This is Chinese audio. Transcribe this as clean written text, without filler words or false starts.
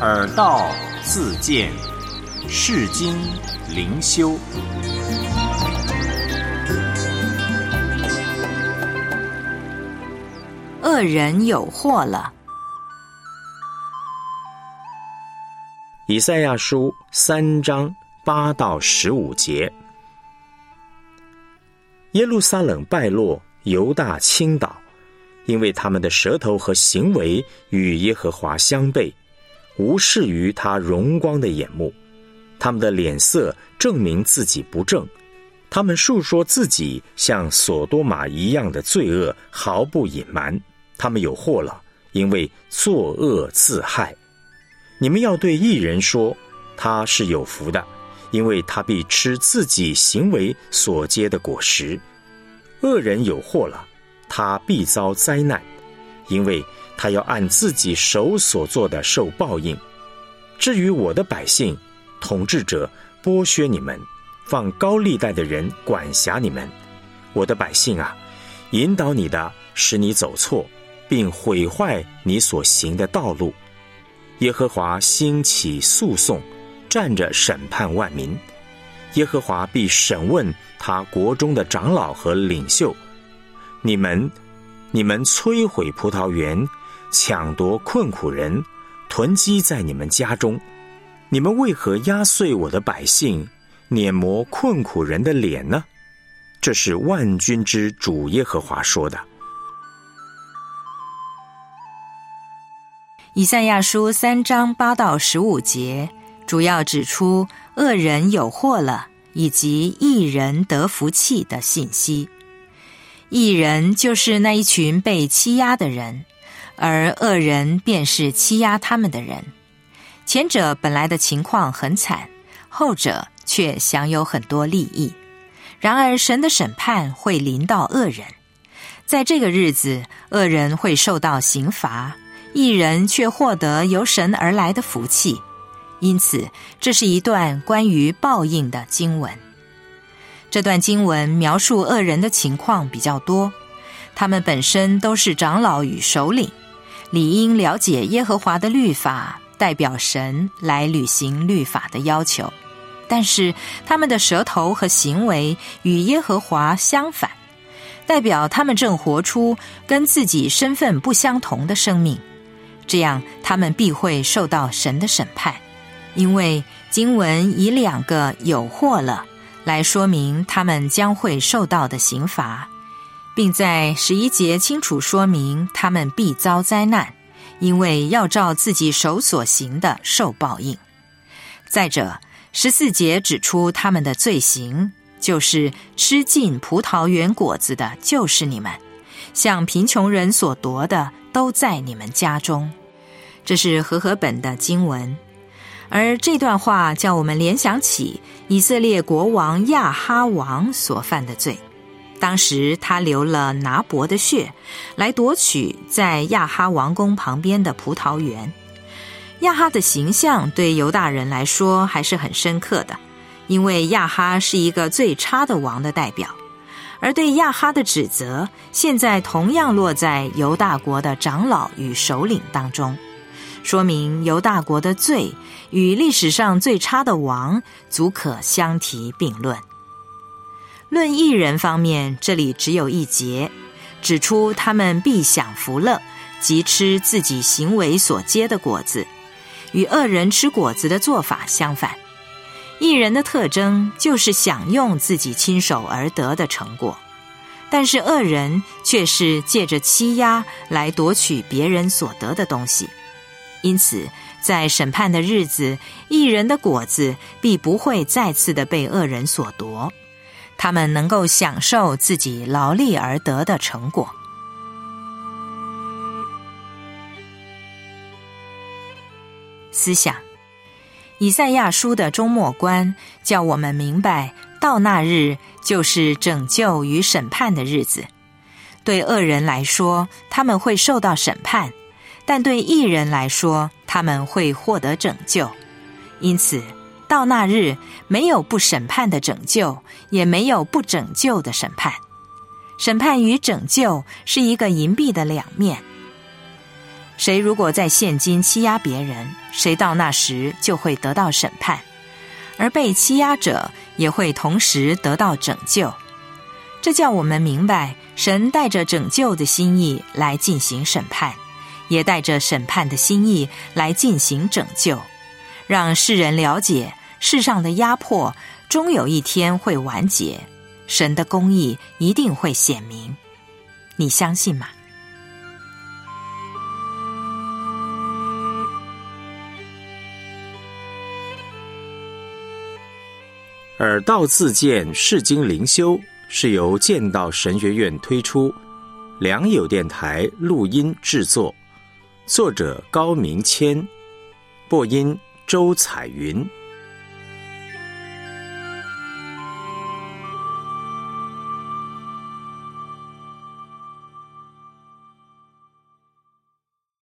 耳道自见，世经灵修。 恶人有祸了。 以赛亚书3章8到15节。耶路撒冷败落，犹大倾倒，因为他们的舌头和行为与耶和华相悖，无视于他荣光的眼目。他们的脸色证明自己不正，他们述说自己像所多玛一样的罪恶，毫不隐瞒。他们有祸了，因为作恶自害。你们要对义人说，他是有福的，因为他必吃自己行为所结的果实。恶人有祸了，他必遭灾难，因为他要按自己手所做的受报应。至于我的百姓，统治者剥削你们，放高利贷的人管辖你们。我的百姓啊，引导你的使你走错，并毁坏你所行的道路。耶和华兴起诉讼，站着审判万民。耶和华必审问他国中的长老和领袖。你们摧毁葡萄园，抢夺困苦人，囤积在你们家中。你们为何压碎我的百姓，碾磨困苦人的脸呢？这是万军之主耶和华说的。 以赛亚书3章8到15节，主要指出恶人有祸了，以及义人得福气的信息。义人就是那一群被欺压的人，而恶人便是欺压他们的人。前者本来的情况很惨，后者却享有很多利益。然而神的审判会临到恶人，在这个日子，恶人会受到刑罚，义人却获得由神而来的福气。因此，这是一段关于报应的经文。这段经文描述恶人的情况比较多，他们本身都是长老与首领，理应了解耶和华的律法，代表神来履行律法的要求。但是他们的舌头和行为与耶和华相反，代表他们正活出跟自己身份不相同的生命。这样他们必会受到神的审判，因为经文以2个有祸了来说明他们将会受到的刑罚，并在11节清楚说明他们必遭灾难，因为要照自己手所行的受报应。再者14节指出他们的罪行，就是吃尽葡萄园果子的就是你们，向贫穷人所夺的都在你们家中。这是和合本的经文。而这段话叫我们联想起以色列国王亚哈王所犯的罪。当时他流了拿伯的血，来夺取在亚哈王宫旁边的葡萄园。亚哈的形象对犹大人来说还是很深刻的，因为亚哈是一个最差的王的代表，而对亚哈的指责现在同样落在犹大国的长老与首领当中，说明犹大国的罪与历史上最差的王足可相提并论。论义人方面，这里只有1节，指出他们必享福乐，即吃自己行为所结的果子，与恶人吃果子的做法相反。义人的特征就是享用自己亲手而得的成果，但是恶人却是借着欺压来夺取别人所得的东西。因此在审判的日子，义人的果子必不会再次的被恶人所夺，他们能够享受自己劳力而得的成果。思想，以赛亚书的终末观叫我们明白，到那日就是拯救与审判的日子。对恶人来说，他们会受到审判，但对义人来说，他们会获得拯救。因此到那日，没有不审判的拯救，也没有不拯救的审判。审判与拯救是一个银币的两面。谁如果在现今欺压别人， 谁到那时就会得到审判，而被欺压者也会同时得到拯救。这叫我们明白，神带着拯救的心意来进行审判，也带着审判的心意来进行拯救，让世人了解世上的压迫终有一天会完结，神的公义一定会显明。你相信吗？ 而道自荐释经灵修是由剑道神学院推出，良友电台录音制作，作者高明谦，播音周彩云。